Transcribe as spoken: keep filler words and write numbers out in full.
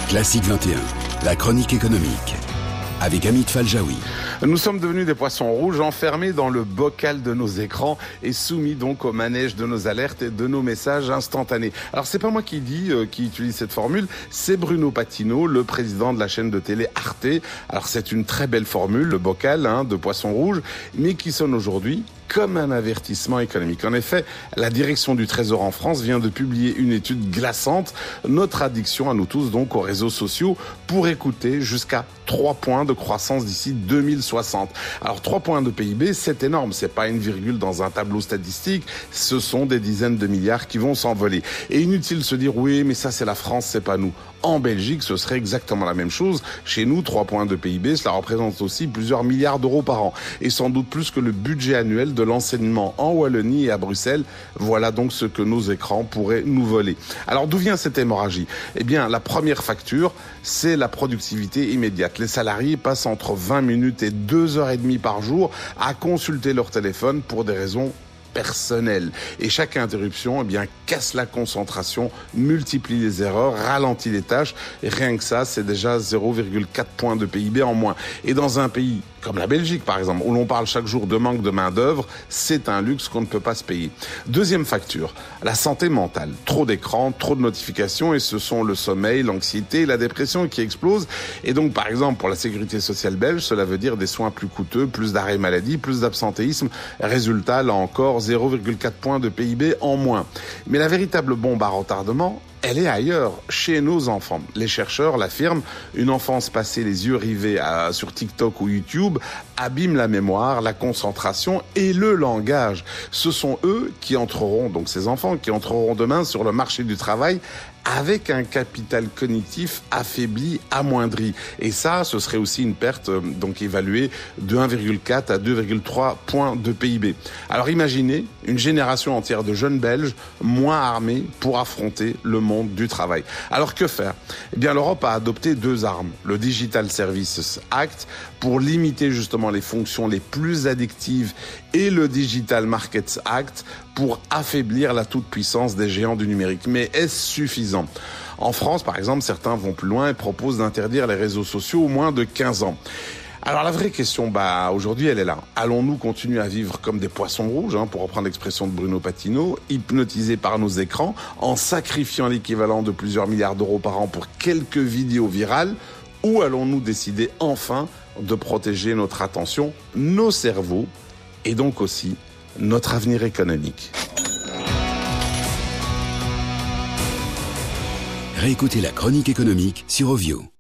Classique vingt et un, la chronique économique, avec Amit Faljaoui. Nous sommes devenus des poissons rouges enfermés dans le bocal de nos écrans et soumis donc au manège de nos alertes et de nos messages instantanés. Alors c'est pas moi qui dis, euh, qui utilise cette formule, c'est Bruno Patino, le président de la chaîne de télé Arte. Alors c'est une très belle formule, le bocal hein, de poissons rouges, mais qui sonne aujourd'hui comme un avertissement économique. En effet, la direction du Trésor en France vient de publier une étude glaçante, notre addiction à nous tous donc aux réseaux sociaux, pour écouter jusqu'à trois points de croissance d'ici deux mille soixante. Alors trois points de P I B, c'est énorme, c'est pas une virgule dans un tableau statistique, ce sont des dizaines de milliards qui vont s'envoler. Et inutile de se dire oui, mais ça c'est la France, c'est pas nous. En Belgique, ce serait exactement la même chose. Chez nous, trois points de P I B, cela représente aussi plusieurs milliards d'euros par an. Et sans doute plus que le budget annuel de l'enseignement en Wallonie et à Bruxelles. Voilà donc ce que nos écrans pourraient nous voler. Alors d'où vient cette hémorragie ? Eh bien, la première facture, c'est la productivité immédiate. Les salariés passent entre vingt minutes et deux heures et demie par jour à consulter leur téléphone pour des raisons personnel. Et chaque interruption, eh bien, casse la concentration, multiplie les erreurs, ralentit les tâches. Et rien que ça, c'est déjà zéro virgule quatre points de P I B en moins. Et dans un pays comme la Belgique, par exemple, où l'on parle chaque jour de manque de main-d'œuvre, c'est un luxe qu'on ne peut pas se payer. Deuxième facture, la santé mentale. Trop d'écrans, trop de notifications, et ce sont le sommeil, l'anxiété, la dépression qui explosent. Et donc, par exemple, pour la sécurité sociale belge, cela veut dire des soins plus coûteux, plus d'arrêts maladie, plus d'absentéisme. Résultat, là encore, zéro virgule quatre points de P I B en moins. Mais la véritable bombe à retardement, elle est ailleurs, chez nos enfants. Les chercheurs l'affirment, une enfance passée les yeux rivés à, sur TikTok ou YouTube abîme la mémoire, la concentration et le langage. Ce sont eux qui entreront, donc ces enfants, qui entreront demain sur le marché du travail avec un capital cognitif affaibli, amoindri. Et ça, ce serait aussi une perte euh, donc évaluée de un virgule quatre à deux virgule trois points de P I B. Alors imaginez une génération entière de jeunes Belges moins armés pour affronter le monde du travail. Alors que faire ? Eh bien, l'Europe a adopté deux armes. Le Digital Services Act pour limiter justement les fonctions les plus addictives et le Digital Markets Act pour affaiblir la toute-puissance des géants du numérique. Mais est-ce suffisant ? En France, par exemple, certains vont plus loin et proposent d'interdire les réseaux sociaux au moins de quinze ans. Alors la vraie question, bah aujourd'hui, elle est là. Allons-nous continuer à vivre comme des poissons rouges, hein, pour reprendre l'expression de Bruno Patino, hypnotisés par nos écrans, en sacrifiant l'équivalent de plusieurs milliards d'euros par an pour quelques vidéos virales, ou allons-nous décider enfin de protéger notre attention, nos cerveaux, et donc aussi notre avenir économique ? Réécoutez la chronique économique sur Ovio.